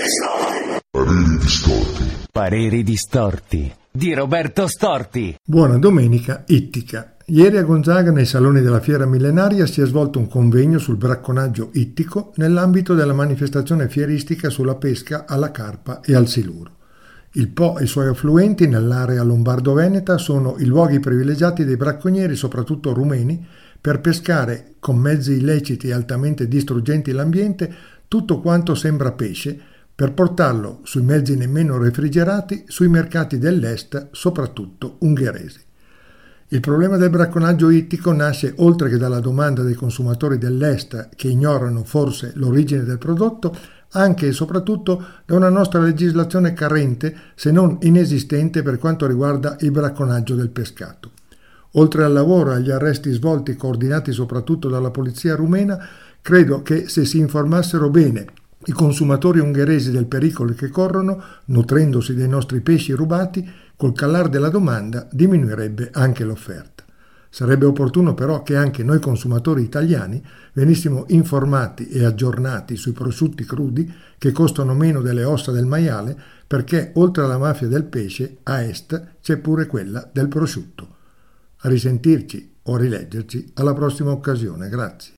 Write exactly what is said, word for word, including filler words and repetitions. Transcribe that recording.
Pareri distorti. Pareri distorti di Roberto Storti. Buona domenica ittica. Ieri a Gonzaga, nei saloni della Fiera Millenaria, si è svolto un convegno sul bracconaggio ittico nell'ambito della manifestazione fieristica sulla pesca alla carpa e al siluro. Il Po e i suoi affluenti nell'area lombardo-veneta sono i luoghi privilegiati dei bracconieri, soprattutto rumeni, per pescare con mezzi illeciti e altamente distruggenti l'ambiente tutto quanto sembra pesce, per portarlo sui mezzi nemmeno refrigerati sui mercati dell'est, soprattutto ungheresi. Il problema del bracconaggio ittico nasce oltre che dalla domanda dei consumatori dell'est, che ignorano forse l'origine del prodotto, anche e soprattutto da una nostra legislazione carente, se non inesistente, per quanto riguarda il bracconaggio del pescato. Oltre al lavoro e agli arresti svolti, coordinati soprattutto dalla polizia rumena, credo che se si informassero bene i consumatori ungheresi del pericolo che corrono, nutrendosi dei nostri pesci rubati, col calare della domanda diminuirebbe anche l'offerta. Sarebbe opportuno però che anche noi consumatori italiani venissimo informati e aggiornati sui prosciutti crudi che costano meno delle ossa del maiale, perché oltre alla mafia del pesce, a est c'è pure quella del prosciutto. A risentirci o a rileggerci alla prossima occasione. Grazie.